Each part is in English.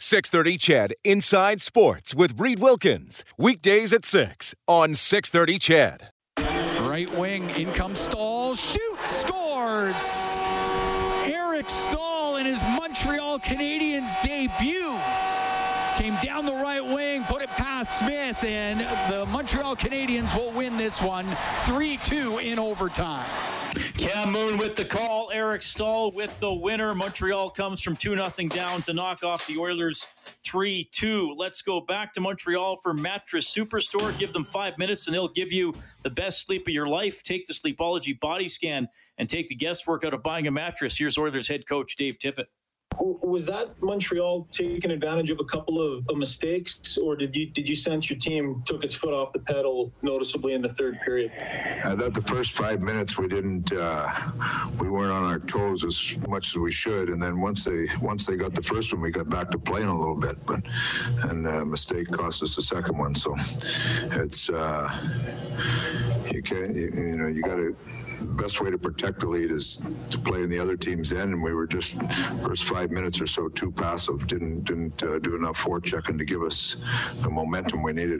630 CHED Inside Sports with Reed Wilkins. Weekdays at 6 on 630 CHED. Right wing, in comes Stahl, shoots, scores! Eric Stahl in his Montreal Canadiens debut came down the right wing, put it past Smith, and the Montreal Canadiens will win this one 3-2 in overtime. Cam Moon with the call. Eric Stahl with the winner. Montreal comes from 2-0 down to knock off the Oilers 3-2. Let's go back to Montreal for Mattress Superstore. Give them 5 minutes and they'll give you the best sleep of your life. Take the Sleepology body scan and take the guesswork out of buying a mattress. Here's Oilers head coach Dave Tippett. Was that Montreal taking advantage of a couple of mistakes, or did you sense your team took its foot off the pedal noticeably in the third period? I thought the first 5 minutes we weren't on our toes as much as we should, and then once they got the first one, we got back to playing a little bit, and a mistake cost us the second one. So it's you got to. The best way to protect the lead is to play in the other team's end, and we were just first 5 minutes or so too passive. Didn't do enough forechecking to give us the momentum we needed.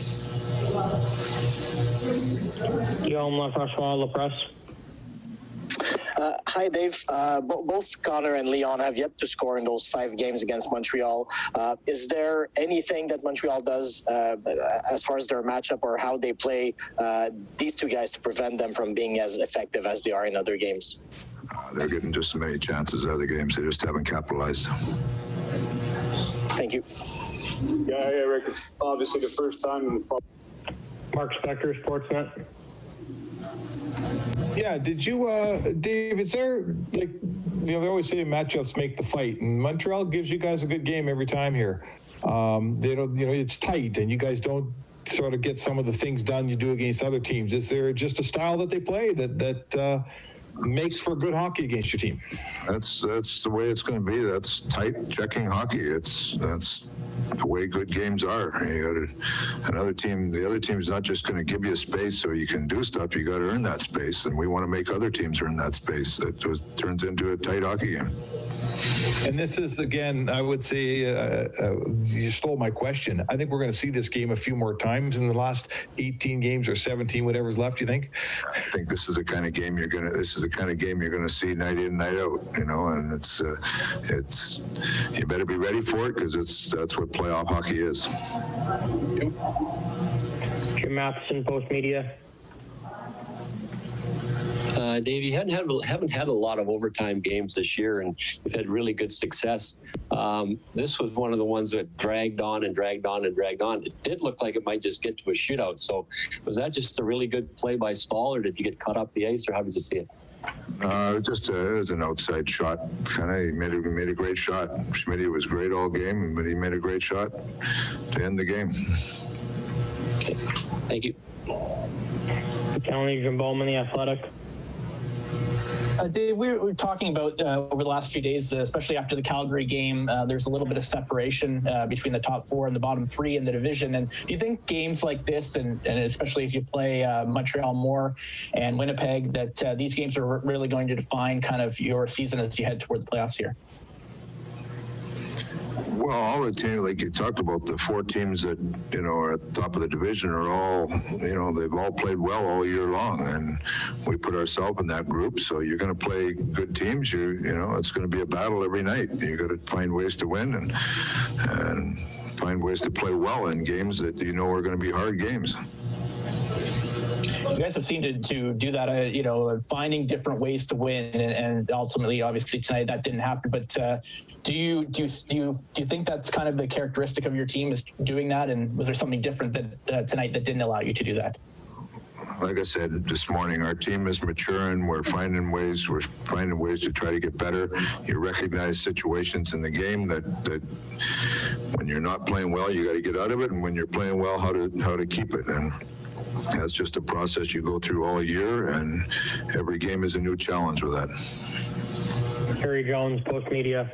Guillaume Lafrancois, La Presse. Hi, Dave. Both Connor and Leon have yet to score in those 5 games against Montreal. Is there anything that Montreal does as far as their matchup or how they play these two guys to prevent them from being as effective as they are in other games? They're getting just as many chances as other games. They just haven't capitalized. Thank you. Yeah, hey, Rick. It's obviously the first time. Mark Spector, Sportsnet. Yeah, did you, Dave, is there, they always say matchups make the fight, and Montreal gives you guys a good game every time here. They don't, it's tight, and you guys don't sort of get some of the things done you do against other teams. Is there just a style that they play that makes for good hockey against your team? That's the way it's going to be. That's tight checking hockey. That's the way good games are. You got the other team's not just going to give you space so you can do stuff. You got to earn that space, and we want to make other teams earn that space. That turns into a tight hockey game. And this is, again, I would say, you stole my question. I think we're going to see this game a few more times in the last 18 games or 17, whatever's left, you think? I think this is the kind of game you're going to see night in, night out, and it's you better be ready for it, because that's what playoff hockey is. Jim Matheson, Post Media. Dave, you haven't had a lot of overtime games this year, and you've had really good success. This was one of the ones that dragged on and dragged on and dragged on. It did look like it might just get to a shootout. So was that just a really good play by Stahl, or did you get cut up the ice, or how did you see it? It was an outside shot. He made a great shot. Schmidt was great all game, but he made a great shot to end the game. Okay, thank you. Kelly Jim Bowman, The Athletic. Dave, we were talking about over the last few days, especially after the Calgary game, there's a little bit of separation between the top 4 and the bottom 3 in the division. And do you think games like this, and especially if you play Montreal more and Winnipeg, that these games are really going to define kind of your season as you head toward the playoffs here? Well, all the teams, like you talked about, the 4 teams that, are at the top of the division are all, they've all played well all year long, and we put ourselves in that group. So you're going to play good teams. It's going to be a battle every night. You got to find ways to win and find ways to play well in games that are going to be hard games. You guys have seemed to do that, finding different ways to win, and ultimately, obviously, tonight that didn't happen. But do you think that's kind of the characteristic of your team, is doing that? And was there something different that tonight that didn't allow you to do that? Like I said this morning, our team is maturing. We're finding ways to try to get better. You recognize situations in the game that when you're not playing well, you got to get out of it, and when you're playing well, how to keep it. And that's just a process you go through all year, and every game is a new challenge with that. Terry Jones, Post Media.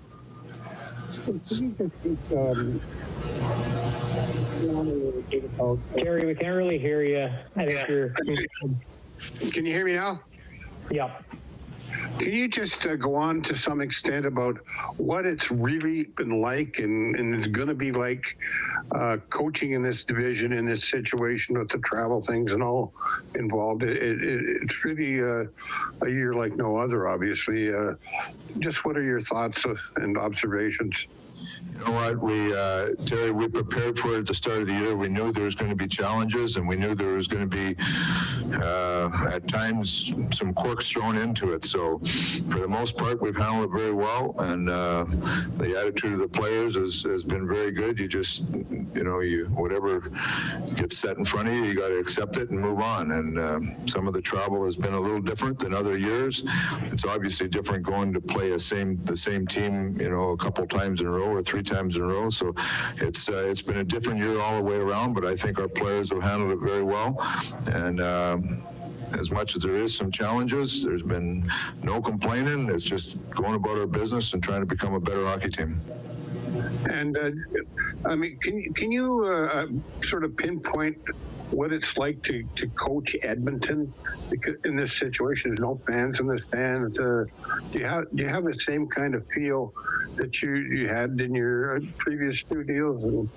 Terry, we can't really hear you. I think you're... Can you hear me now? Yep. Can you just go on to some extent about what it's really been like and is going to be like coaching in this division, in this situation with the travel things and all involved? It's really a year like no other, obviously. Just what are your thoughts and observations? You know what, Terry, we prepared for it at the start of the year. We knew there was going to be challenges, and we knew there was going to be, at times, some quirks thrown into it. So, for the most part, we've handled it very well, and the attitude of the players has been very good. You just, whatever gets set in front of you, you got to accept it and move on. And some of the travel has been a little different than other years. It's obviously different going to play the same team, a couple times in a row or 3 times in a row. So it's been a different year all the way around, but I think our players have handled it very well. And as much as there is some challenges, there's been no complaining. It's just going about our business and trying to become a better hockey team. And can you sort of pinpoint what it's like to coach Edmonton in this situation? There's no fans in the stands. Do you have the same kind of feel that you had in your previous 2 deals?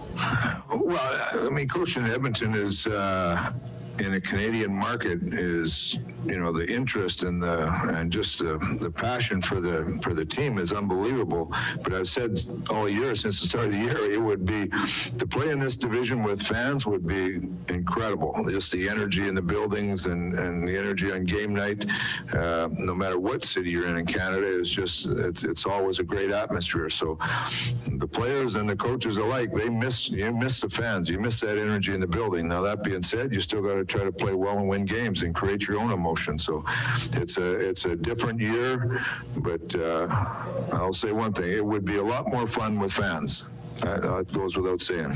Well, coaching Edmonton is in a Canadian market is, the interest and just the passion for the team is unbelievable. But I've said all year since the start of the year, it would be to play in this division with fans would be incredible. Just the energy in the buildings and the energy on game night, no matter what city you're in Canada, is just it's always a great atmosphere. So the players and the coaches alike, you miss the fans, you miss that energy in the building. Now that being said, you still got to try to play well and win games and create your own emotion. So it's a different year, but I'll say one thing: it would be a lot more fun with fans. That goes without saying.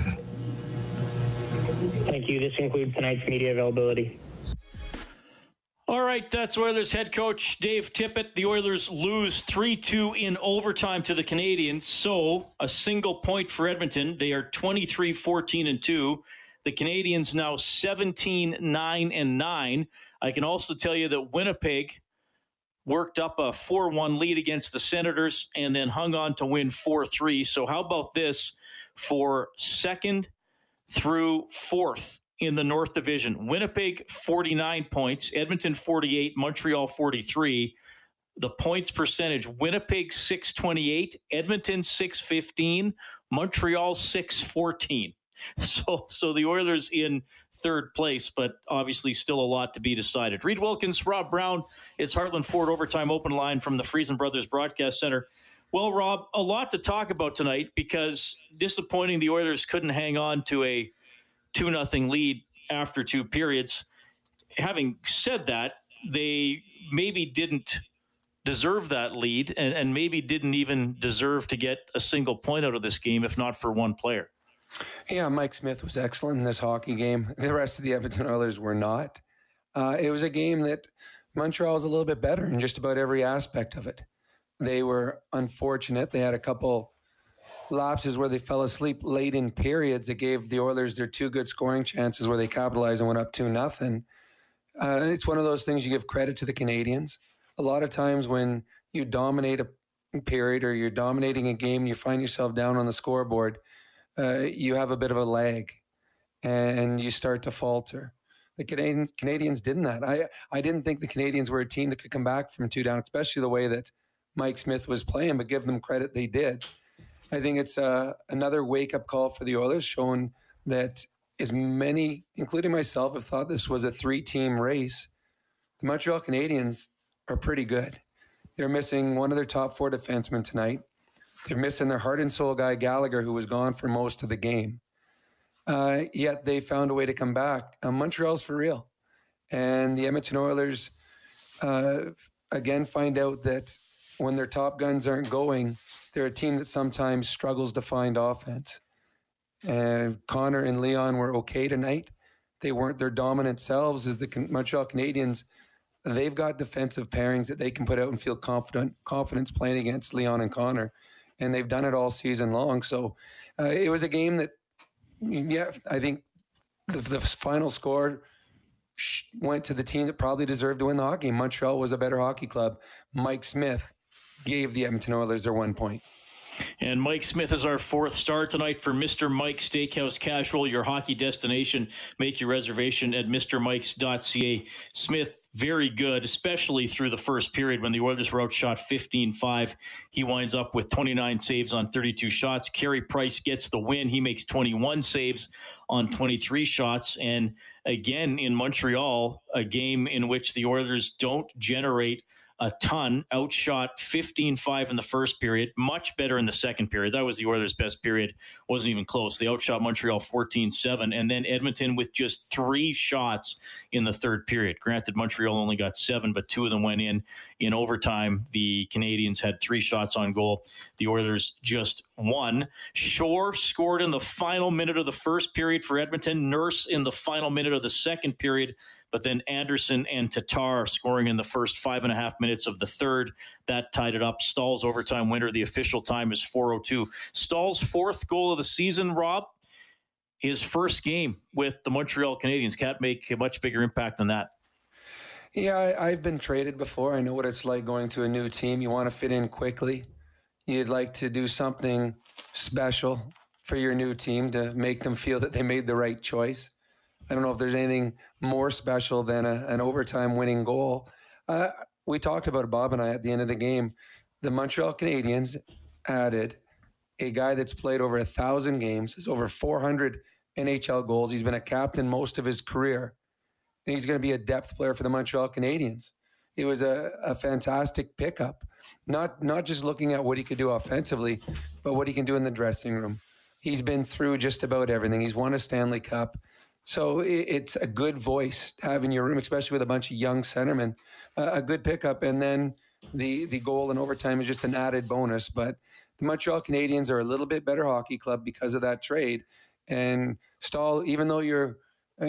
Thank you. This concludes tonight's media availability. All right, that's Oilers head coach Dave Tippett. The Oilers lose 3-2 in overtime to the Canadiens, so a single point for Edmonton. They are 23-14-2. The Canadiens now 17-9-9. I can also tell you that Winnipeg worked up a 4-1 lead against the Senators and then hung on to win 4-3. So how about this for 2nd through 4th in the North Division? Winnipeg, 49 points. Edmonton, 48. Montreal, 43. The points percentage, Winnipeg, 628. Edmonton, 615. Montreal, 614. So the Oilers in 3rd place, but obviously still a lot to be decided. Reed Wilkins, Rob Brown, it's Heartland Ford Overtime Open Line from the Friesen Brothers Broadcast Center. Well, Rob, a lot to talk about tonight because disappointing the Oilers couldn't hang on to a 2-0 lead after 2 periods. Having said that, they maybe didn't deserve that lead and maybe didn't even deserve to get a single point out of this game if not for one player. Yeah, Mike Smith was excellent in this hockey game. The rest of the Edmonton Oilers were not. It was a game that Montreal was a little bit better in just about every aspect of it. They were unfortunate. They had a couple lapses where they fell asleep late in periods that gave the Oilers their 2 good scoring chances where they capitalized and went up 2-0. It's one of those things you give credit to the Canadians. A lot of times when you dominate a period or you're dominating a game and you find yourself down on the scoreboard, you have a bit of a lag and you start to falter. The Canadians didn't that. I didn't think the Canadians were a team that could come back from 2 down, especially the way that Mike Smith was playing, but give them credit, they did. I think it's another wake-up call for the Oilers, showing that as many, including myself, have thought this was a 3-team race. The Montreal Canadiens are pretty good. They're missing one of their top 4 defensemen tonight. They're missing their heart and soul guy, Gallagher, who was gone for most of the game. Yet they found a way to come back. Montreal's for real. And the Edmonton Oilers, again, find out that when their top guns aren't going, they're a team that sometimes struggles to find offense. And Connor and Leon were okay tonight. They weren't their dominant selves as the Montreal Canadiens. They've got defensive pairings that they can put out and feel confidence playing against Leon and Connor. And they've done it all season long. So it was a game that, I think the final score went to the team that probably deserved to win the hockey game. Montreal was a better hockey club. Mike Smith gave the Edmonton Oilers their 1 point. And Mike Smith is our fourth star tonight for Mr. Mike's Steakhouse Casual, your hockey destination. Make your reservation at mrmikes.ca. Smith, very good, especially through the first period when the Oilers were outshot 15-5. He winds up with 29 saves on 32 shots. Carey Price gets the win. He makes 21 saves on 23 shots. And again, in Montreal, a game in which the Oilers don't generate a ton, outshot 15-5 in the first period, much better in the second period. That was the Oilers' best period. Wasn't even close. They outshot Montreal 14-7, and then Edmonton with just 3 shots in the third period. Granted, Montreal only got 7, but 2 of them went in overtime. The Canadians had 3 shots on goal. The Oilers just 1. Shore scored in the final minute of the first period for Edmonton. Nurse in the final minute of the second period. But then Anderson and Tatar scoring in the first 5.5 minutes of the third. That tied it up. Stahl's overtime winner. The official time is 4:02. Stahl's 4th goal of the season, Rob. His first game with the Montreal Canadiens. Can't make a much bigger impact than that. Yeah, I've been traded before. I know what it's like going to a new team. You want to fit in quickly. You'd like to do something special for your new team to make them feel that they made the right choice. I don't know if there's anything more special than an overtime winning goal. We talked about it, Bob and I, at the end of the game. The Montreal Canadiens added a guy that's played over 1,000 games, has over 400 NHL goals. He's been a captain most of his career, and he's going to be a depth player for the Montreal Canadiens. It was a fantastic pickup, not just looking at what he could do offensively, but what he can do in the dressing room. He's been through just about everything. He's won a Stanley Cup. So it's a good voice to have in your room, especially with a bunch of young centermen. A good pickup, and then the goal in overtime is just an added bonus. But the Montreal Canadiens are a little bit better hockey club because of that trade. And Stahl, even though you're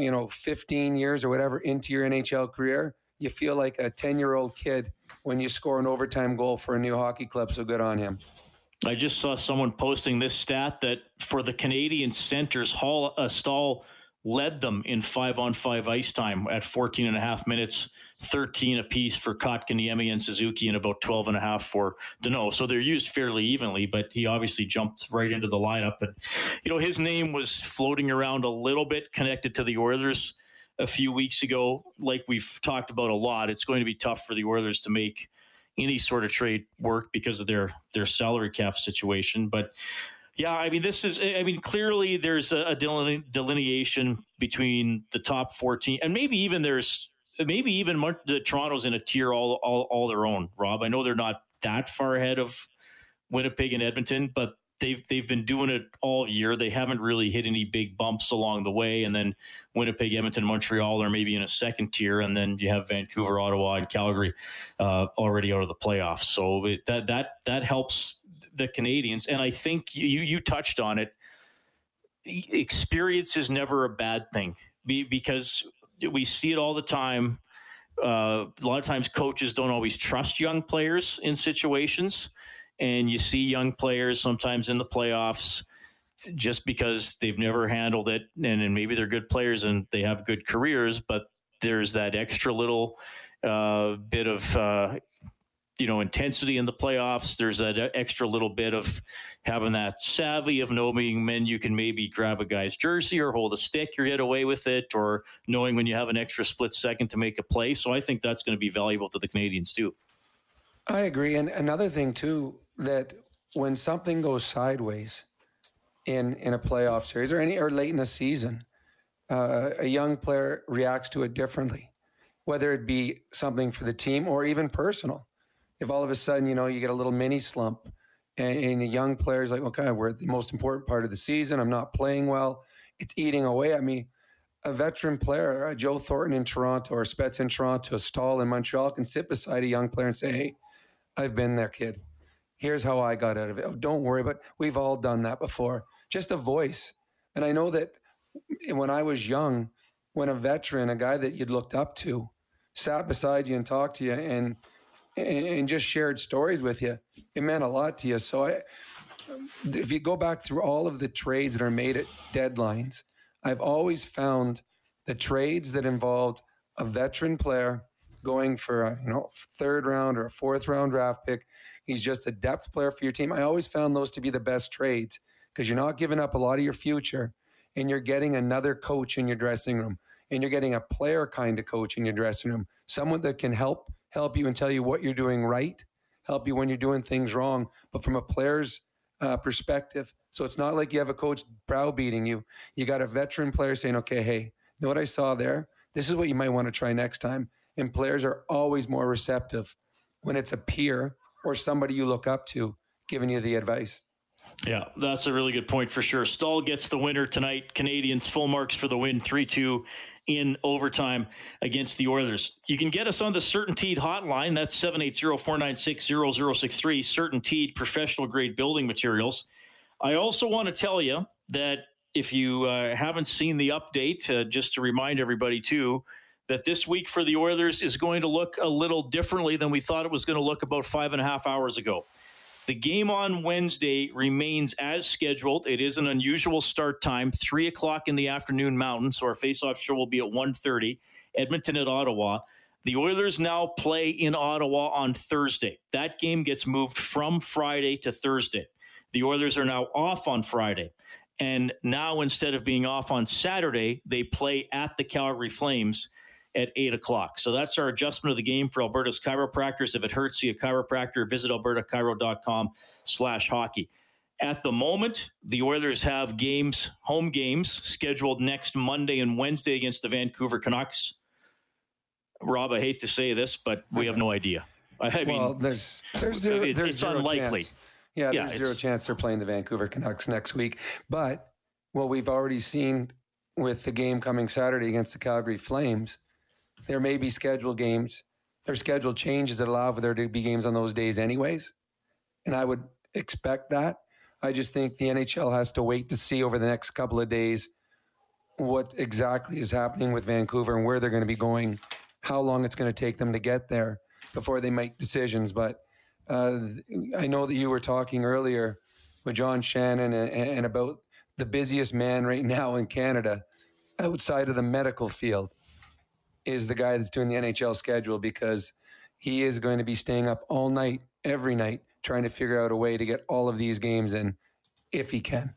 15 years or whatever into your NHL career, you feel like a 10-year-old kid when you score an overtime goal for a new hockey club. So good on him. I just saw someone posting this stat that for the Canadian centers, Stahl led them in 5-on-5 ice time at 14.5 minutes, 13 apiece for Kotkaniemi and Suzuki, and about 12.5 for Danault. So they're used fairly evenly, but he obviously jumped right into the lineup. And, his name was floating around a little bit connected to the Oilers a few weeks ago. Like we've talked about a lot, it's going to be tough for the Oilers to make any sort of trade work because of their salary cap situation. But yeah, clearly there's a delineation between the top 14, and maybe even the Toronto's in a tier all their own, Rob. I know they're not that far ahead of Winnipeg and Edmonton, but they've been doing it all year. They haven't really hit any big bumps along the way, and then Winnipeg, Edmonton, Montreal are maybe in a second tier, and then you have Vancouver, Ottawa, and Calgary already out of the playoffs. So that helps the Canadians, and I think you touched on it. Experience is never a bad thing because we see it all the time. A lot of times coaches don't always trust young players in situations, and you see young players sometimes in the playoffs just because they've never handled it, and maybe they're good players and they have good careers, but there's that extra little bit of intensity in the playoffs. There's that extra little bit of having that savvy of knowing when you can maybe grab a guy's jersey or hold a stick or get away with it, or knowing when you have an extra split second to make a play. So I think that's going to be valuable to the Canadians too. I agree. And another thing too, that when something goes sideways in a playoff series or late in a season, a young player reacts to it differently, whether it be something for the team or even personal. If all of a sudden, you get a little mini slump and a young player is like, okay, we're at the most important part of the season. I'm not playing well. It's eating away at me. A veteran player, Joe Thornton in Toronto or Spets in Toronto, Stahl in Montreal, can sit beside a young player and say, hey, I've been there, kid. Here's how I got out of it. Oh, don't worry, but we've all done that before. Just a voice. And I know that when I was young, when a veteran, a guy that you'd looked up to, sat beside you and talked to you and just shared stories with you, it meant a lot to you. So if you go back through all of the trades that are made at deadlines, I've always found the trades that involved a veteran player going for a third round or a fourth round draft pick. He's just a depth player for your team. I always found those to be the best trades because you're not giving up a lot of your future and you're getting another coach in your dressing room and you're getting a player kind of coach in your dressing room, someone that can help you and tell you what you're doing right, help you when you're doing things wrong, but from a player's perspective. So it's not like you have a coach browbeating you. You got a veteran player saying, okay, hey, you know what I saw there? This is what you might want to try next time. And players are always more receptive when it's a peer or somebody you look up to giving you the advice. Yeah, that's a really good point for sure. Stahl gets the winner tonight. Canadians full marks for the win, 3-2 in overtime against the Oilers. You can get us on the CertainTeed hotline. That's 780-496-0063. CertainTeed professional grade building materials. I also want to tell you that if you haven't seen the update, just to remind everybody too, that this week for the Oilers is going to look a little differently than we thought it was going to look about 5.5 hours ago. The game on Wednesday remains as scheduled. It is an unusual start time, 3 o'clock in the afternoon Mountain, so our face-off show will be at 1:30, Edmonton at Ottawa. The Oilers now play in Ottawa on Thursday. That game gets moved from Friday to Thursday. The Oilers are now off on Friday. And now instead of being off on Saturday, they play at the Calgary Flames at 8 o'clock. So that's our adjustment of the game for Alberta's chiropractors. If it hurts, see a chiropractor. Visit albertachiro.com/hockey. At the moment, the Oilers have home games scheduled next Monday and Wednesday against the Vancouver Canucks. Rob, I hate to say this, but we have no idea. I mean, there's it's unlikely. Chance. Yeah, there's zero chance they're playing the Vancouver Canucks next week. But what we've already seen with the game coming Saturday against the Calgary Flames, there may be scheduled games. There's scheduled changes that allow for there to be games on those days anyways. And I would expect that. I just think the NHL has to wait to see over the next couple of days what exactly is happening with Vancouver and where they're going to be going, how long it's going to take them to get there before they make decisions. But I know that you were talking earlier with John Shannon and about the busiest man right now in Canada outside of the medical field is the guy that's doing the NHL schedule, because he is going to be staying up all night, every night, trying to figure out a way to get all of these games in if he can.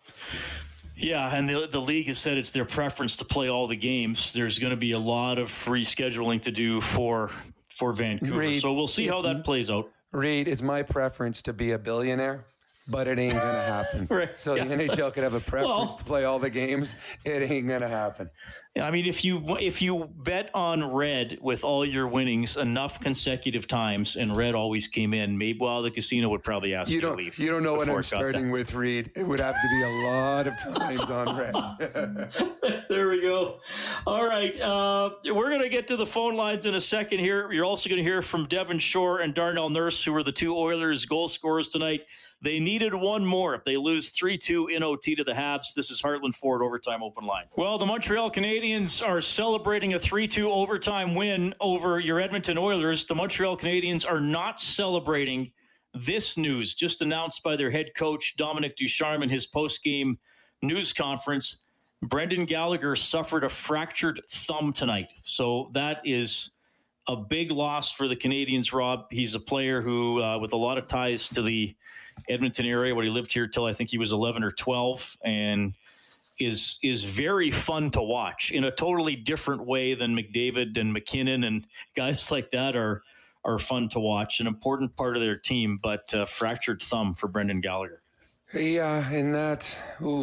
Yeah, and the league has said it's their preference to play all the games. There's going to be a lot of rescheduling to do for Vancouver. Reed, so we'll see how that plays out. Reed, it's my preference to be a billionaire, but it ain't going to happen. Right. So the NHL could have a preference to play all the games. It ain't going to happen. I mean, if you bet on Red with all your winnings enough consecutive times, and Red always came in, maybe the casino would probably ask you to leave. You don't know what I'm starting with, Reed. It would have to be a lot of times on Red. There we go. All right. We're going to get to the phone lines in a second here. You're also going to hear from Devon Shore and Darnell Nurse, who are the two Oilers goal scorers tonight. They needed one more. If they lose 3-2 in OT to the Habs, this is Heartland Ford Overtime Open Line. Well, the Montreal Canadiens are celebrating a 3-2 overtime win over your Edmonton Oilers. The Montreal Canadiens are not celebrating this news, just announced by their head coach, Dominic Ducharme, in his post-game news conference. Brendan Gallagher suffered a fractured thumb tonight. So that is a big loss for the Canadiens, Rob. He's a player who, with a lot of ties to the Edmonton area, where he lived here till I think he was 11 or 12, and is very fun to watch in a totally different way than McDavid and McKinnon and guys like that are fun to watch. An important part of their team, but fractured thumb for Brendan Gallagher. Yeah, and that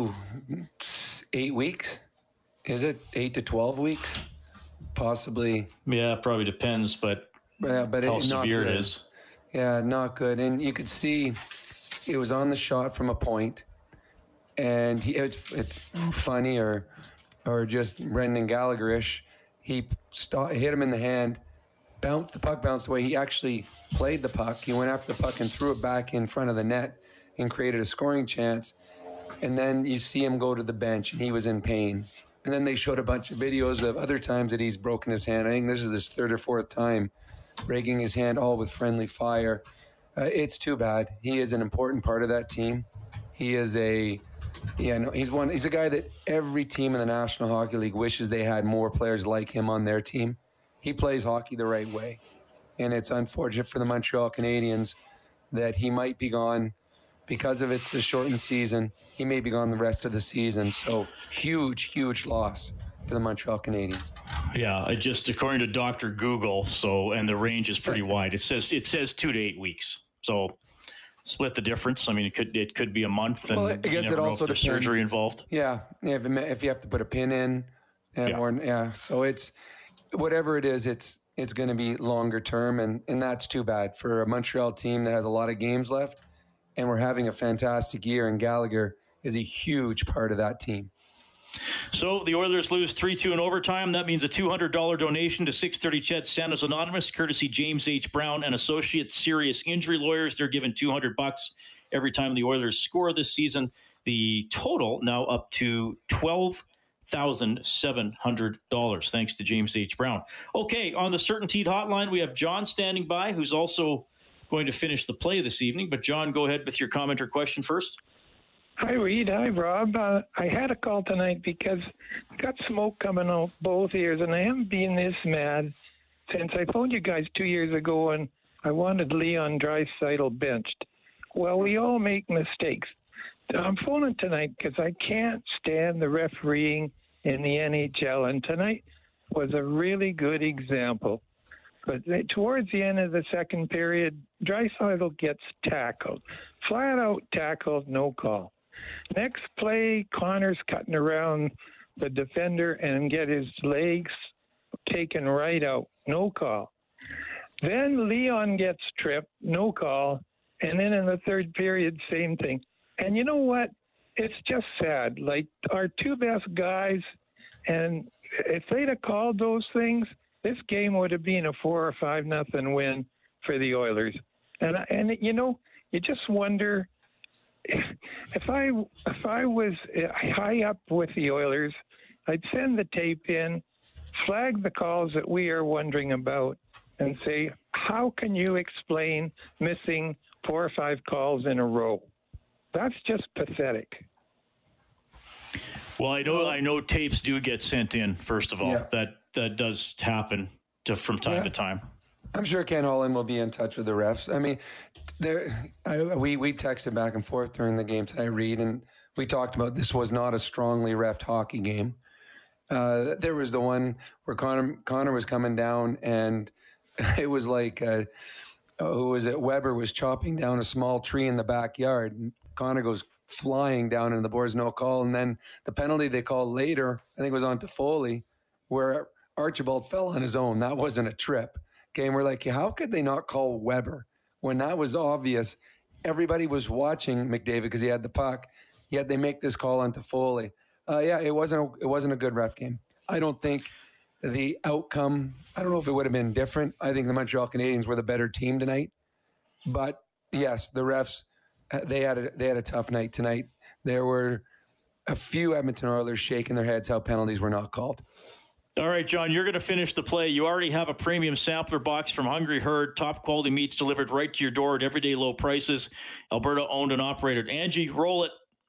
8 weeks. Is it 8 to 12 weeks? Possibly. Yeah, probably depends, but how severe it is. Yeah, not good. And you could see it was on the shot from a point, and it's funny or just Brendan Gallagher-ish. He hit him in the hand, the puck bounced away. He actually played the puck. He went after the puck and threw it back in front of the net and created a scoring chance. And then you see him go to the bench, and he was in pain. And then they showed a bunch of videos of other times that he's broken his hand. I think this is his third or fourth time breaking his hand, all with friendly fire. It's too bad. He is an important part of that team. He is he's a guy that every team in the National Hockey League wishes they had more players like him on their team. he plays hockey the right way. And it's unfortunate for the Montreal Canadiens that he might be gone because of it's a shortened season. He may be gone the rest of the season. So huge loss for the Montreal Canadiens. Yeah, just according to Dr. Google, and the range is pretty wide. It says 2 to 8 weeks. So split the difference. I mean, it could be a month, and I guess it also depends. Surgery involved. Yeah, if you have to put a pin in, So it's whatever it is. It's going to be longer term, and that's too bad for a Montreal team that has a lot of games left, and we're having a fantastic year, and Gallagher is a huge part of that team. So the Oilers lose 3-2 in overtime. That means a $200 donation to 630 CHED Santa's Anonymous, courtesy James H. Brown and Associates Serious Injury Lawyers. They're given $200 every time the Oilers score this season. The total now up to $12,700, thanks to James H. Brown. Okay, on the Certainteed hotline, we have John standing by, who's also going to finish the play this evening. But John, go ahead with your comment or question first. Hi, Reed. Hi, Rob. I had a call tonight because I got smoke coming out both ears, and I haven't been this mad since I phoned you guys 2 years ago, and I wanted Leon Draisaitl benched. Well, we all make mistakes. I'm phoning tonight because I can't stand the refereeing in the NHL, and tonight was a really good example. But towards the end of the second period, Draisaitl gets tackled. Flat out tackled, no call. Next play, Connor's cutting around the defender and get his legs taken right out, no call. Then Leon gets tripped, no call. And then in the third period, same thing. And you know what? It's just sad. Like, our two best guys, and if they'd have called those things, this game would have been a 4 or 5-0 win for the Oilers. And you know, you just wonder if I was high up with the Oilers, I'd send the tape in, flag the calls that we are wondering about, and say, how can you explain missing 4 or 5 calls in a row? That's just pathetic. Well, I know tapes do get sent in, first of all. Yeah. That does happen from time to time. I'm sure Ken Holland will be in touch with the refs. I mean, we texted back and forth during the game tonight, Reed, and we talked about this was not a strongly reffed hockey game. There was the one where Connor was coming down, and it was like, who was it? Weber was chopping down a small tree in the backyard, and Connor goes flying down, and the board's no call. And then the penalty they called later, I think it was on Toffoli, where Archibald fell on his own. That wasn't a trip. Okay, and we're like, how could they not call Weber when that was obvious? Everybody was watching McDavid because he had the puck, yet they make this call on Toffoli. It wasn't a good ref game. I don't think the outcome, I don't know if it would have been different. I think the Montreal Canadiens were the better team tonight. But yes, the refs, they had a tough night tonight. There were a few Edmonton Oilers shaking their heads how penalties were not called. All right, John, you're going to finish the play. You already have a premium sampler box from Hungry Herd. Top quality meats delivered right to your door at everyday low prices. Alberta owned and operated. Angie, roll it.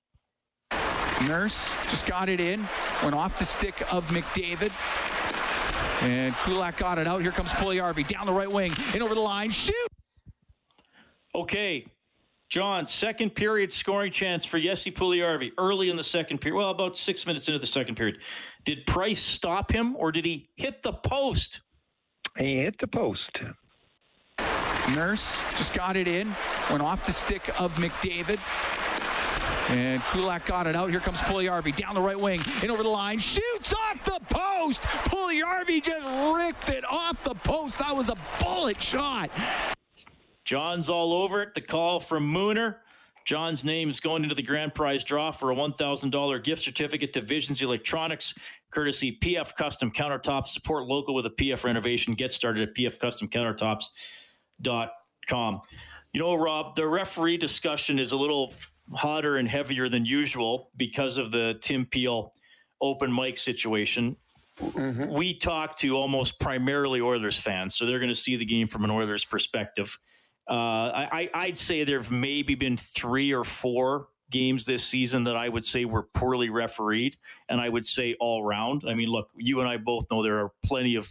Nurse just got it in. Went off the stick of McDavid. And Kulak got it out. Here comes Puljujarvi down the right wing. In over the line. Shoot! Okay. John, second period scoring chance for Jesse Puljujarvi early in the second period. Well, about 6 minutes into the second period. Did Price stop him, or did he hit the post? He hit the post. Nurse just got it in. Went off the stick of McDavid. And Kulak got it out. Here comes Puljujarvi down the right wing. In over the line. Shoots off the post. Puljujarvi just ripped it off the post. That was a bullet shot. John's all over it. The call from Mooner. John's name is going into the grand prize draw for a $1,000 gift certificate to Visions Electronics, courtesy PF Custom Countertops. Support local with a PF renovation. Get started at pfcustomcountertops.com. You know, Rob, the referee discussion is a little hotter and heavier than usual because of the Tim Peel open mic situation. Mm-hmm. We talk to almost primarily Oilers fans, so they're going to see the game from an Oilers perspective. I'd say there have maybe been 3 or 4 games this season that I would say were poorly refereed, and I would say all round. I mean, look, you and I both know there are plenty of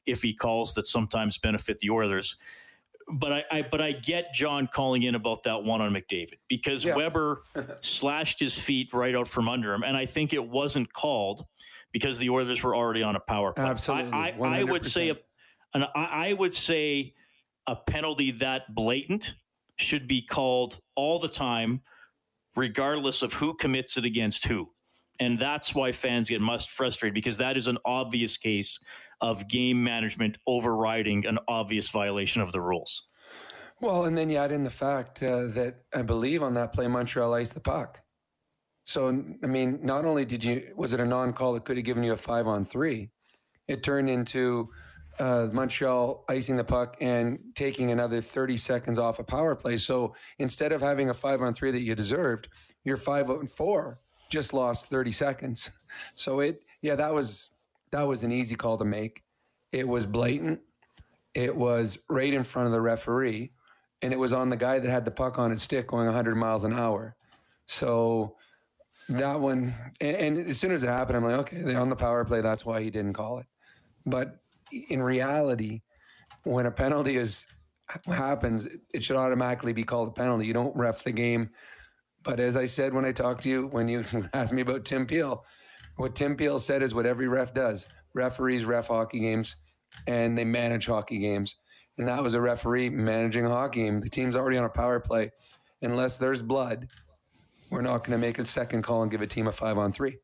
if he calls that sometimes benefit the Oilers. But I get John calling in about that one on McDavid because Weber slashed his feet right out from under him, and I think it wasn't called because the Oilers were already on a power play. Absolutely, I would say a penalty that blatant should be called all the time, regardless of who commits it against who. And that's why fans get frustrated, because that is an obvious case of game management overriding an obvious violation of the rules. Well, and then you add in the fact that I believe on that play, Montreal iced the puck. So, I mean, not only was it a non-call that could have given you a 5-on-3, it turned into Montreal icing the puck and taking another 30 seconds off a power play. So instead of having a 5-on-3 that you deserved, your 5-on-4 just lost 30 seconds. So that was an easy call to make. It was blatant. It was right in front of the referee, and it was on the guy that had the puck on his stick going 100 miles an hour. So that one, and as soon as it happened, I'm like, okay, they're on the power play. That's why he didn't call it. But in reality, when a penalty happens, it should automatically be called a penalty. You don't ref the game. But as I said when I talked to you, when you asked me about Tim Peel, what Tim Peel said is what every ref does. Referees ref hockey games, and they manage hockey games. And that was a referee managing a hockey game. The team's already on a power play. Unless there's blood, we're not going to make a second call and give a team a 5-on-3.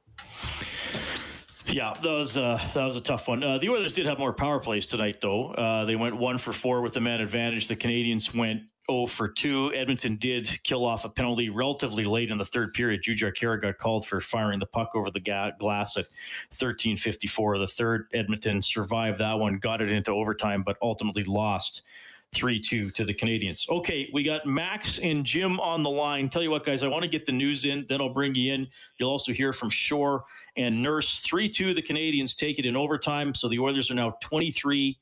Yeah, that was a tough one. The Oilers did have more power plays tonight, though. They went 1 for 4 with the man advantage. The Canadians went 0 for 2. Edmonton did kill off a penalty relatively late in the third period. Jujhar Khaira got called for firing the puck over the glass at 13:54 of the third. Edmonton survived that one, got it into overtime, but ultimately lost 3-2 to the Canadians. Okay, we got Max and Jim on the line. Tell you what, guys, I want to get the news in, then I'll bring you in. You'll also hear from Shore and Nurse. 3-2, the Canadians take it in overtime, so the Oilers are now 23-14-2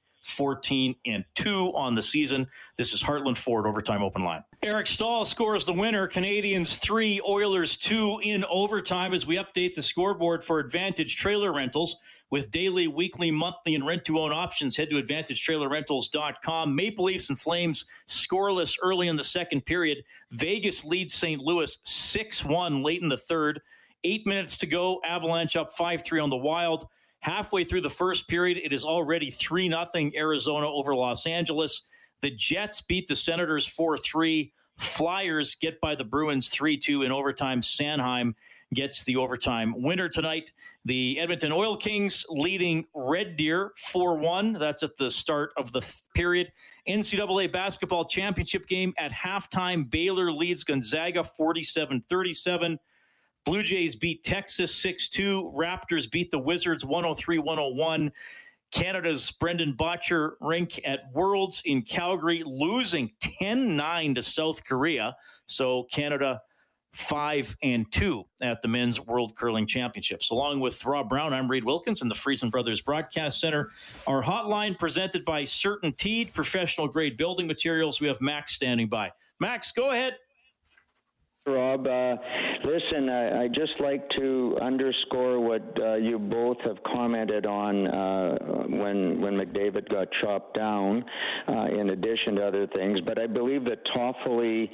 on the season. This is Heartland Ford Overtime Open Line. Eric Staal scores the winner. Canadians 3, Oilers 2 in overtime as we update the scoreboard for Advantage Trailer Rentals. With daily, weekly, monthly, and rent-to-own options, head to AdvantageTrailerRentals.com. Maple Leafs and Flames scoreless early in the second period. Vegas leads St. Louis 6-1 late in the third. 8 minutes to go. Avalanche up 5-3 on the Wild. Halfway through the first period, it is already 3-0 Arizona over Los Angeles. The Jets beat the Senators 4-3. Flyers get by the Bruins 3-2 in overtime. Sanheim gets the overtime winner tonight. The Edmonton Oil Kings leading Red Deer 4-1. That's at the start of the period. NCAA basketball championship game at halftime. Baylor leads Gonzaga 47-37. Blue Jays beat Texas 6-2. Raptors beat the Wizards 103-101. Canada's Brendan Bottcher rink at Worlds in Calgary losing 10-9 to South Korea. So Canada 5-2 at the Men's World Curling Championships. Along with Rob Brown, I'm Reed Wilkins in the Friesen Brothers Broadcast Center. Our hotline presented by CertainTeed, professional grade building materials. We have Max standing by. Max, go ahead. Rob, listen, I'd just like to underscore what you both have commented on when McDavid got chopped down, in addition to other things. But I believe the Toffoli,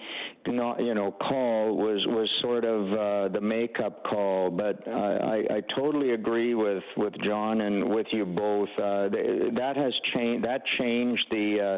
call was sort of the makeup call. But I totally agree with John and with you both. That has changed. That changed the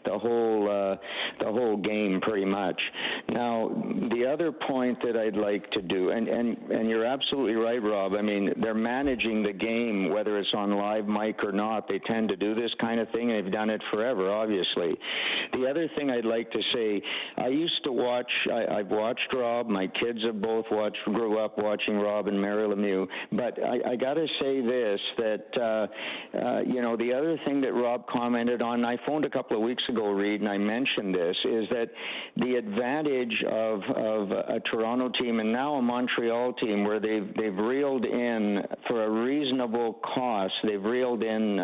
whole game pretty much. Now the other point that I'd like to do, and you're absolutely right, Rob. I mean, they're managing the game, whether it's on live mic or not. They tend to do this kind of thing, and they've done it forever, obviously. The other thing I'd like to say, I used to watch, I've watched Rob. My kids have both grew up watching Rob and Mary Lemieux. But I got to say this, that, the other thing that Rob commented on, I phoned a couple of weeks ago, Reed, and I mentioned this, is that the advantage of a Toronto team and now a Montreal team where they've reeled in for a reasonable cost. They've reeled in,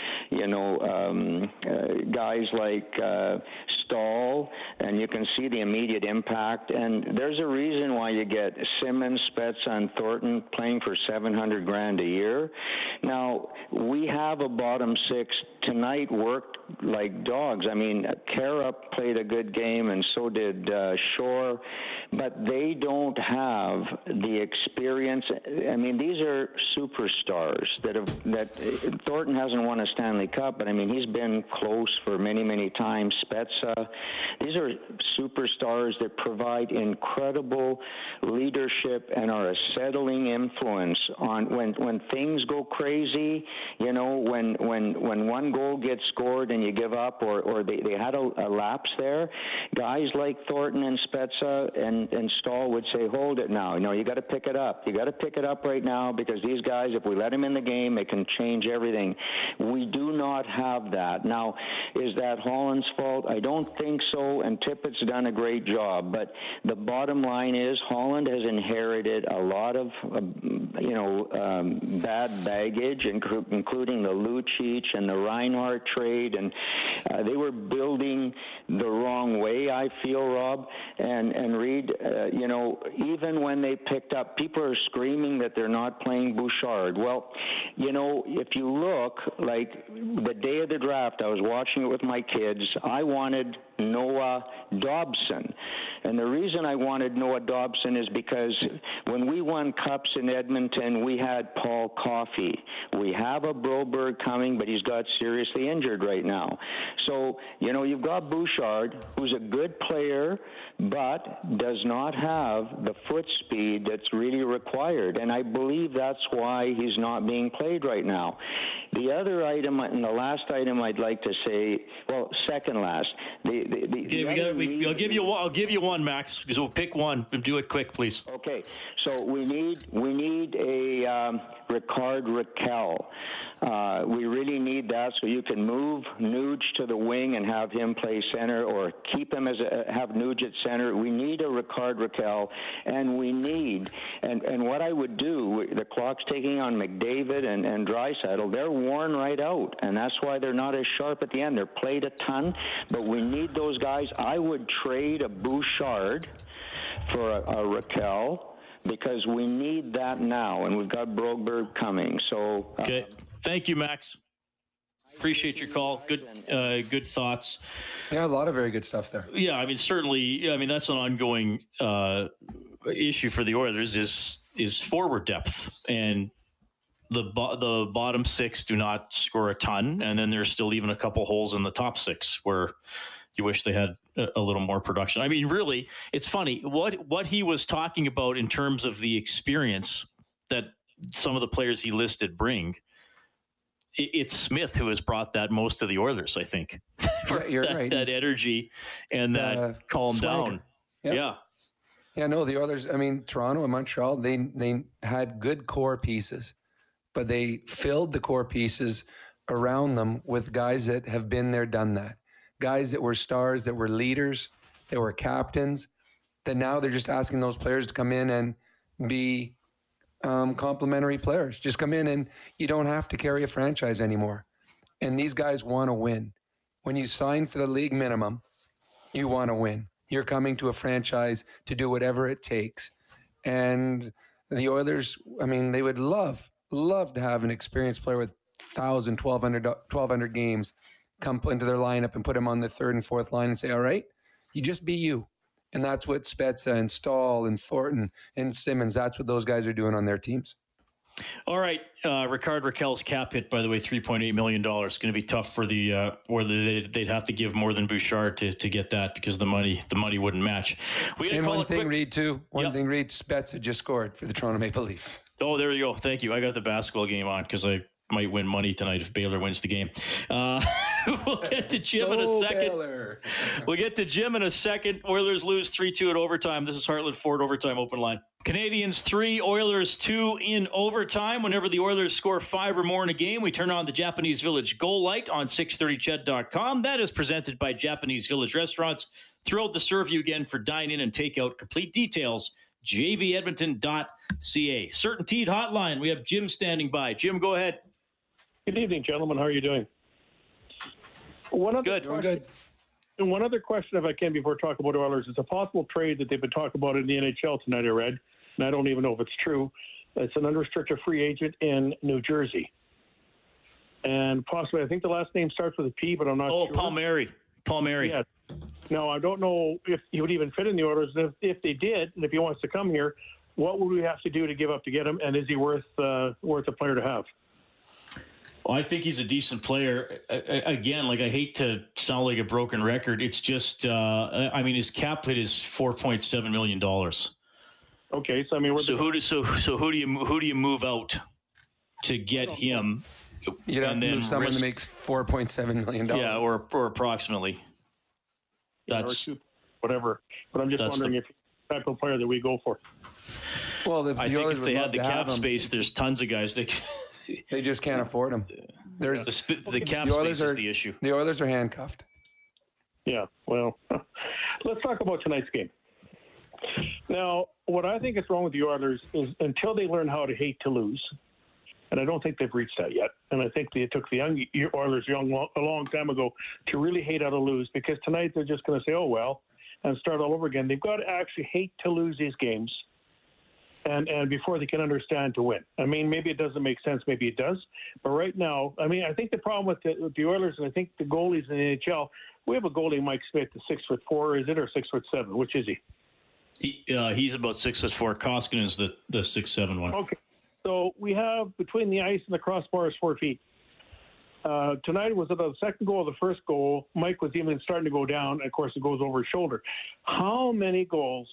guys like Stahl, and you can see the immediate impact. And there's a reason why you get Simmons, Spezza, and Thornton playing for $700,000 a year. Now, we have a bottom six. Tonight worked like dogs. I mean, Kara played a good game, and so did Shore, but they don't have the experience. I mean, these are superstars that Thornton hasn't won a Stanley Cup, but I mean, he's been close for many, many times. Spezza, these are superstars that provide incredible leadership and are a settling influence on when things go crazy. You know, when one goal gets scored and you give up, or they had a lapse there, guys like Thornton and Spezza and Stahl would say, hold it now. You know, you got to pick it up. You got to pick it up right now, because these guys, if we let them in the game, it can change everything. We do not have that. Now, is that Holland's fault? I don't think so, and Tippett's done a great job. But the bottom line is Holland has inherited a lot of, bad baggage, including the Lucic and the Reinhardt trade, and they were building the wrong way, I feel, Rob and Reed. Even when they picked up, people are screaming that they're not playing Bouchard. Well, if you look, like the day of the draft, I was watching it with my kids. I wanted Noah Dobson. And the reason I wanted Noah Dobson is because when we won cups in Edmonton, we had Paul Coffey. We have a Broberg coming, but he's got seriously injured right now. So, you've got Bouchard, who's a good player, but does not have the foot speed that's really required. And I believe that's why he's not being played right now. The other item, and the last item I'd like to say, well, second last. I'll give you one, Max, because we'll pick one. Do it quick, please. Okay. So we need a Rickard Rakell. We really need that, so you can move Nuge to the wing and have him play center, or keep him have Nuge at center. We need a Rickard Rakell, and we need, and what I would do, the clock's ticking on McDavid and Draisaitl. They're worn right out, and that's why they're not as sharp at the end. They're played a ton, but we need those guys. I would trade a Bouchard for a Rakell, because we need that now, and we've got Broberg coming. So okay. Thank you, Max. Appreciate your call. Good thoughts. Yeah, a lot of very good stuff there. Yeah, I mean, certainly. I mean, that's an ongoing issue for the Oilers is forward depth, and the bottom six do not score a ton, and then there's still even a couple holes in the top six where you wish they had a little more production. I mean, really, it's funny what he was talking about in terms of the experience that some of the players he listed bring. It's Smith who has brought that most to the Oilers, I think. You're right. That energy and that calm down. Yeah. Yeah, no, the Oilers, I mean, Toronto and Montreal, they had good core pieces, but they filled the core pieces around them with guys that have been there, done that. Guys that were stars, that were leaders, that were captains, that now they're just asking those players to come in and be complimentary players. Just come in, and you don't have to carry a franchise anymore. And these guys want to win. When you sign for the league minimum, you want to win. You're coming to a franchise to do whatever it takes. And the Oilers, I mean, they would love to have an experienced player with 1,000, 1,200 games come into their lineup and put him on the third and fourth line and say, all right, you just be you. And that's what Spezza and Stahl and Thornton and Simmons, that's what those guys are doing on their teams. All right. Rickard Rakell's cap hit, by the way, $3.8 million. It's going to be tough for the, or they'd have to give more than Bouchard to get that, because the money wouldn't match. One thing, Reed, Spezza just scored for the Toronto Maple Leafs. Oh, there you go. Thank you. I got the basketball game on because I might win money tonight if Baylor wins the game. We'll get to Jim in a second. Baylor. We'll get to Jim in a second. Oilers lose 3-2 at overtime. This is Heartland Ford Overtime Open Line. Canadians 3, Oilers 2 in overtime. Whenever the Oilers score 5 or more in a game, we turn on the Japanese Village Goal Light on 630ched.com. That is presented by Japanese Village Restaurants, Thrilled to serve you again for dine-in and takeout. Complete details, jvedmonton.ca. CertainTeed Hotline. We have Jim standing by. Jim, go ahead. Good evening, gentlemen. How are you doing? Good. Doing good. And one other question, if I can, before I talk about Oilers. It's a possible trade that they've been talking about in the NHL tonight, I read, and I don't even know if it's true. It's an unrestricted free agent in New Jersey. And possibly, I think the last name starts with a P, but I'm not sure. Palmieri. Yeah. No, I don't know if he would even fit in the Oilers. If they did, and if he wants to come here, what would we have to do to give up to get him? And is he worth a player to have? Well, I think he's a decent player. Again, I hate to sound like a broken record. It's just, his cap hit is $4.7 million. Okay, so who do you move out to get him? You'd have to move someone that makes $4.7 million. Yeah, or approximately. That's whatever. But I'm just wondering if the type of player that we go for. Well, I think if they had the cap space, there's tons of guys that. They just can't afford them. There's the cap space is the issue. The Oilers are handcuffed. Yeah, well, let's talk about tonight's game. Now, what I think is wrong with the Oilers is until they learn how to hate to lose, and I don't think they've reached that yet, and I think it took the Oilers a long time ago to really hate how to lose, because tonight they're just going to say, oh, well, and start all over again. They've got to actually hate to lose these games. And before they can understand to win. I mean, maybe it doesn't make sense. Maybe it does. But right now, I think the problem with the Oilers, and I think the goalies in the NHL, we have a goalie, Mike Smith, the 6'4", is it, or 6'7"? Which is he? He's about 6'4". Koskinen's the 6'7" one. Okay. So we have between the ice and the crossbar is 4 feet. Tonight was the second goal, the first goal. Mike was even starting to go down. And of course, it goes over his shoulder. How many goals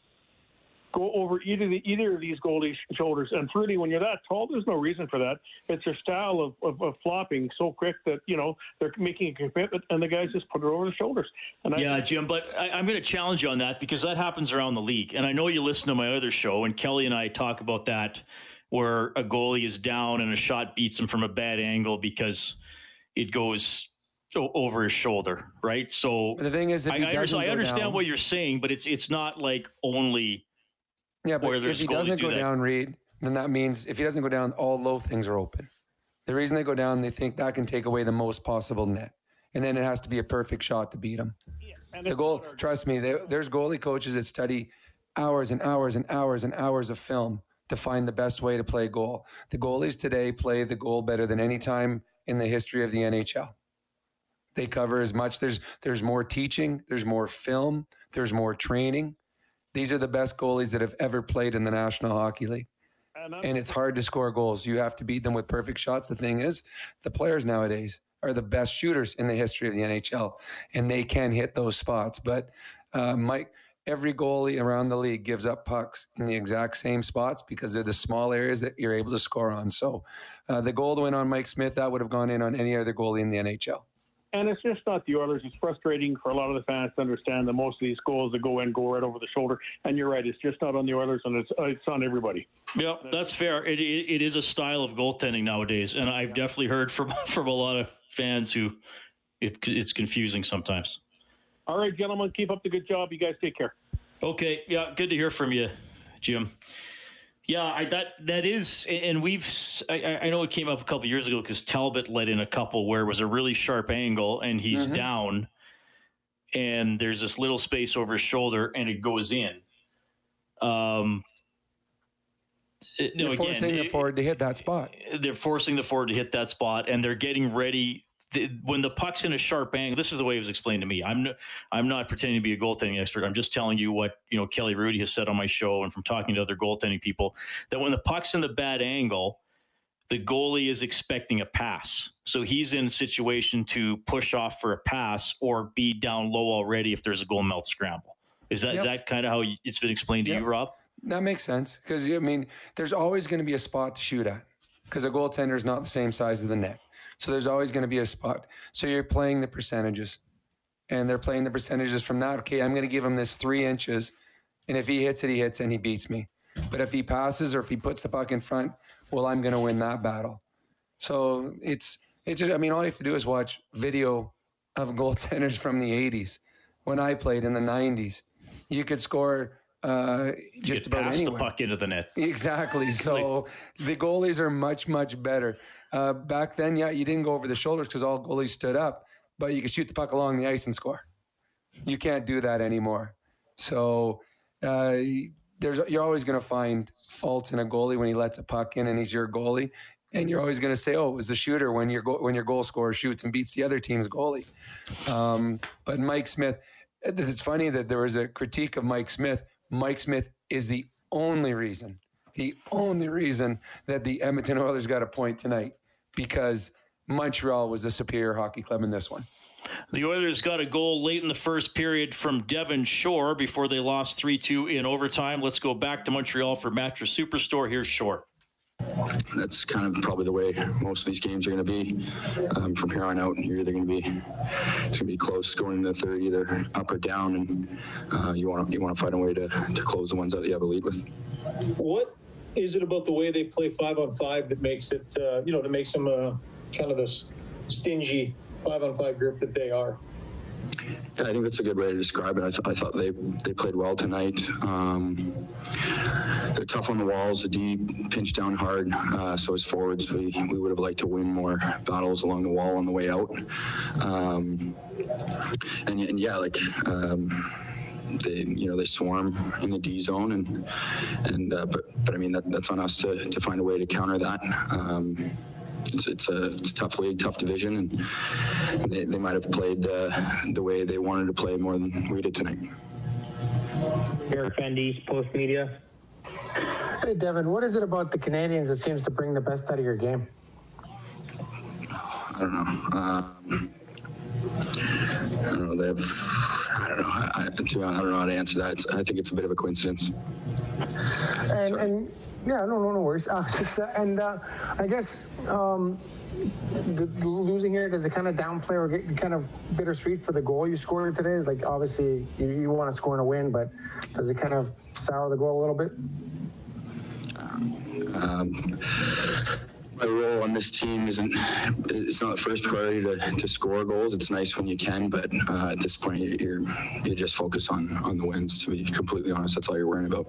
go over either of these goalies' shoulders? And really, when you're that tall, there's no reason for that. It's their style of flopping so quick that, they're making a commitment, and the guys just put it over the shoulders. Jim, but I'm going to challenge you on that, because that happens around the league. And I know you listen to my other show, and Kelly and I talk about that, where a goalie is down and a shot beats him from a bad angle because it goes over his shoulder, right? So the thing is, if I understand what you're saying, but it's not like only. Yeah, but if he doesn't go down, Reed, then that means if he doesn't go down, all low things are open. The reason they go down, they think that can take away the most possible net. And then it has to be a perfect shot to beat him. Yeah, the goal, trust me, there's goalie coaches that study hours and hours and hours and hours of film to find the best way to play goal. The goalies today play the goal better than any time in the history of the NHL. They cover as much. There's more teaching. There's more film. There's more training. These are the best goalies that have ever played in the National Hockey League. And it's hard to score goals. You have to beat them with perfect shots. The thing is, the players nowadays are the best shooters in the history of the NHL, and they can hit those spots. But, Mike, every goalie around the league gives up pucks in the exact same spots because they're the small areas that you're able to score on. So the goal to win on Mike Smith, that would have gone in on any other goalie in the NHL. And it's just not the Oilers. It's frustrating for a lot of the fans to understand that most of these goals that go right over the shoulder. And you're right, it's just not on the Oilers, and it's on everybody. Yeah, that's fair. It is a style of goaltending nowadays, and I've definitely heard from a lot of fans who it's confusing sometimes. All right, gentlemen, keep up the good job. You guys take care. Okay, yeah, good to hear from you, Jim. Yeah, that is, and I know it came up a couple of years ago because Talbot let in a couple where it was a really sharp angle and he's down, and there's this little space over his shoulder and it goes in. Forcing the forward to hit that spot. They're forcing the forward to hit that spot, and they're getting ready. When the puck's in a sharp angle, this is the way it was explained to me. I'm not pretending to be a goaltending expert. I'm just telling you what Kelly Rudy has said on my show, and from talking to other goaltending people, that when the puck's in the bad angle, the goalie is expecting a pass. So he's in a situation to push off for a pass or be down low already if there's a goal mouth scramble. Is that kind of how it's been explained to you, Rob? That makes sense, because there's always going to be a spot to shoot at, because a goaltender is not the same size as the net. So there's always going to be a spot. So you're playing the percentages, and they're playing the percentages from that. Okay, I'm going to give him this 3 inches, and if he hits it, he hits, and he beats me. But if he passes or if he puts the puck in front, well, I'm going to win that battle. So it's just, all you have to do is watch video of goaltenders from the 80s. when I played in the 90s. You could score just about pass anywhere. The puck into the net. Exactly. So the goalies are much, much better. Back then, you didn't go over the shoulders because all goalies stood up, but you could shoot the puck along the ice and score. You can't do that anymore. So you're always going to find faults in a goalie when he lets a puck in and he's your goalie. And you're always going to say, oh, it was the shooter when your goal scorer shoots and beats the other team's goalie. But Mike Smith, it's funny that there was a critique of Mike Smith. Mike Smith is the only reason that the Edmonton Oilers got a point tonight, because Montreal was the superior hockey club in this one. The Oilers got a goal late in the first period from Devon Shore before they lost 3-2 in overtime. Let's go back to Montreal for Mattress Superstore. Here's Shore. That's kind of probably the way most of these games are going to be from here on out. You're either going to be close going into the third, either up or down, and you want to find a way to close the ones that you have a lead with. What is it about the way they play 5-on-5 that makes it, that makes them kind of this stingy 5-on-5 group that they are? Yeah, I think that's a good way to describe it. I thought they played well tonight. They're tough on the walls, the deep, pinch down hard. So as forwards, we would have liked to win more battles along the wall on the way out. They swarm in the D zone, but I mean that's on us to find a way to counter that. It's a tough league, tough division, and they might have played the way they wanted to play more than we did tonight. Eric Fendy, Post Media. Hey, Devin, what is it about the Canadians that seems to bring the best out of your game? I don't know. I don't know how to answer that. I think it's a bit of a coincidence. And yeah, no worries. I guess the losing here, does it kind of downplay or get kind of bittersweet for the goal you scored today? Like, obviously you want to score and a win, but does it kind of sour the goal a little bit? My role on this team it's not the first priority to score goals. It's nice when you can, but at this point you're just focused on the wins, to be completely honest. That's all you're worrying about.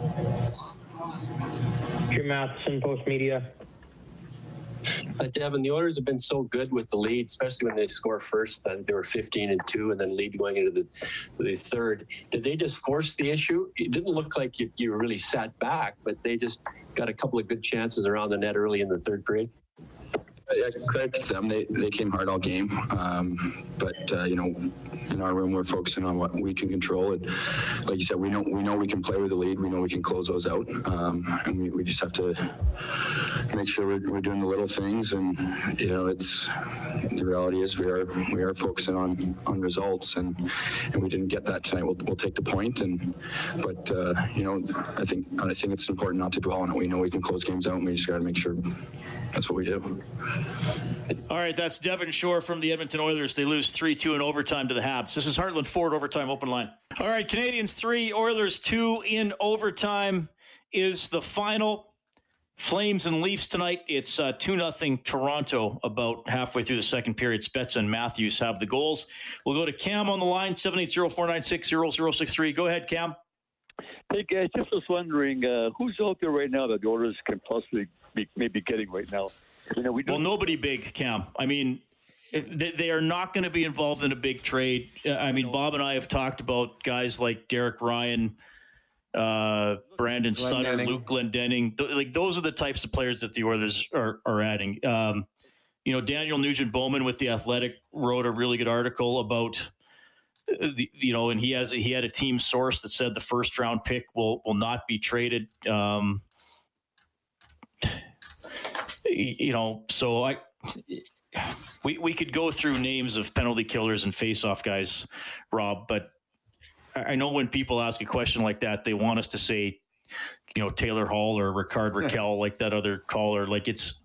Jim Matheson, Post Media. Devin, the Oilers have been so good with the lead, especially when they score first. They were 15-2 and then lead going into the third. Did they just force the issue? It didn't look like you really sat back, but they just got a couple of good chances around the net early in the third period. Yeah, credit to them. They came hard all game. But in our room, we're focusing on what we can control. And like you said, we know we can play with the lead. We know we can close those out. And we just have to make sure we're doing the little things. And, it's the reality is we are focusing on results. And we didn't get that tonight. We'll take the point. But I think it's important not to dwell on it. We know we can close games out, and we just got to make sure that's what we do. All right, that's Devon Shore from the Edmonton Oilers. They lose 3-2 in overtime to the Habs. This is Heartland Ford Overtime Open Line. All right, Canadians 3, Oilers 2 in overtime is the final. Flames and Leafs tonight. It's 2-0 Toronto about halfway through the second period. Spezza and Matthews have the goals. We'll go to Cam on the line, 780-496-0063. Go ahead, Cam. Hey, guys, just was wondering, who's out there right now that the Oilers can possibly be maybe getting right now? Well, nobody big, Cam. I mean, they are not going to be involved in a big trade. I mean, Bob and I have talked about guys like Derek Ryan, Brandon Sutter, Luke Glendening. Like, those are the types of players that the Oilers are adding. Daniel Nugent-Bowman with The Athletic wrote a really good article about and he had a team source that said the first round pick will not be traded. So we could go through names of penalty killers and face-off guys, Rob, but I know when people ask a question like that, they want us to say, Taylor Hall or Ricard Raquel, like that other caller. Like it's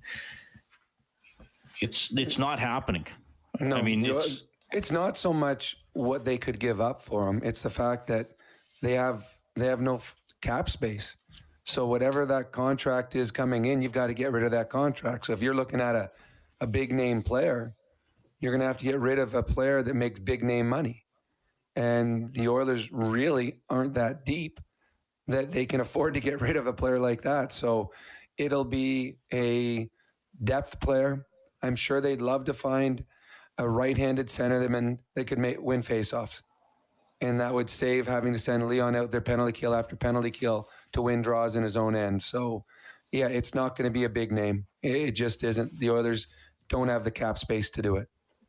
not happening. No, I mean, it's not so much what they could give up for him. It's the fact that they have no cap space. So whatever that contract is coming in, you've got to get rid of that contract. So if you're looking at a big name player, you're going to have to get rid of a player that makes big name money. And the Oilers really aren't that deep that they can afford to get rid of a player like that. So it'll be a depth player. I'm sure they'd love to find a right-handed centerman that could win faceoffs. And that would save having to send Leon out there penalty kill after penalty kill to win draws in his own end. So, yeah, it's not going to be a big name. It just isn't. The Oilers don't have the cap space to do it.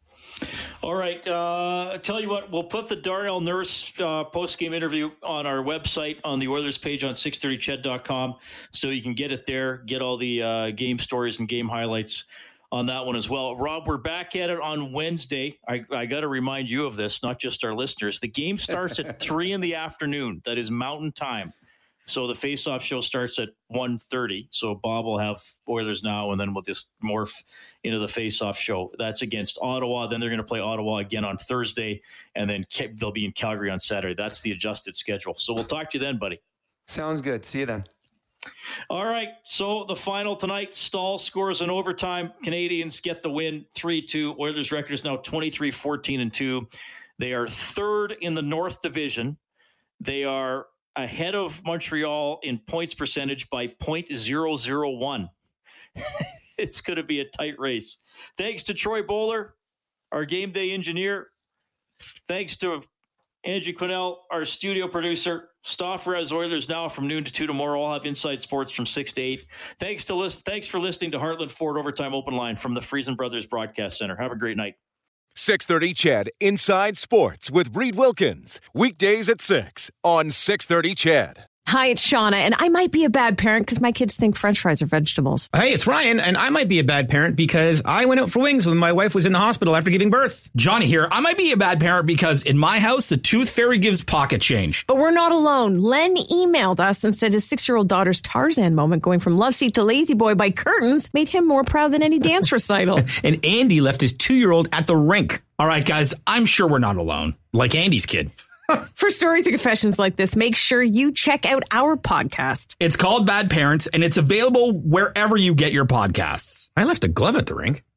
All right. I tell you what, we'll put the Darnell Nurse post-game interview on our website on the Oilers page on 630ched.com so you can get it there, get all the game stories and game highlights on that one as well. Rob, we're back at it on Wednesday. I got to remind you of this, not just our listeners. The game starts at 3 in the afternoon. That is Mountain Time. So the face-off show starts at 1:30. So Bob will have Oilers Now, and then we'll just morph into the face-off show. That's against Ottawa. Then they're going to play Ottawa again on Thursday, and then they'll be in Calgary on Saturday. That's the adjusted schedule. So we'll talk to you then, buddy. Sounds good. See you then. All right, so the final tonight, Stahl scores in overtime. Canadians get the win 3-2. Oilers' record is now 23-14-2. They are third in the North Division. They are ahead of Montreal in points percentage by .001. It's going to be a tight race. Thanks to Troy Bowler, our game day engineer. Thanks to Angie Quinnell, our studio producer. Stauffer has Oilers Now from noon to 2 tomorrow. I'll have Inside Sports from 6 to 8. Thanks for listening to Heartland Ford Overtime Open Line from the Friesen Brothers Broadcast Center. Have a great night. 630 CHED Inside Sports with Reed Wilkins. Weekdays at 6 on 630 CHED. Hi, it's Shauna, and I might be a bad parent because my kids think French fries are vegetables. Hey, it's Ryan, and I might be a bad parent because I went out for wings when my wife was in the hospital after giving birth. Johnny here. I might be a bad parent because in my house, the tooth fairy gives pocket change. But we're not alone. Len emailed us and said his 6-year-old daughter's Tarzan moment going from love seat to lazy boy by curtains made him more proud than any dance recital. And Andy left his 2-year-old at the rink. All right, guys, I'm sure we're not alone. Like Andy's kid. For stories and confessions like this, make sure you check out our podcast. It's called Bad Parents, and it's available wherever you get your podcasts. I left a glove at the rink.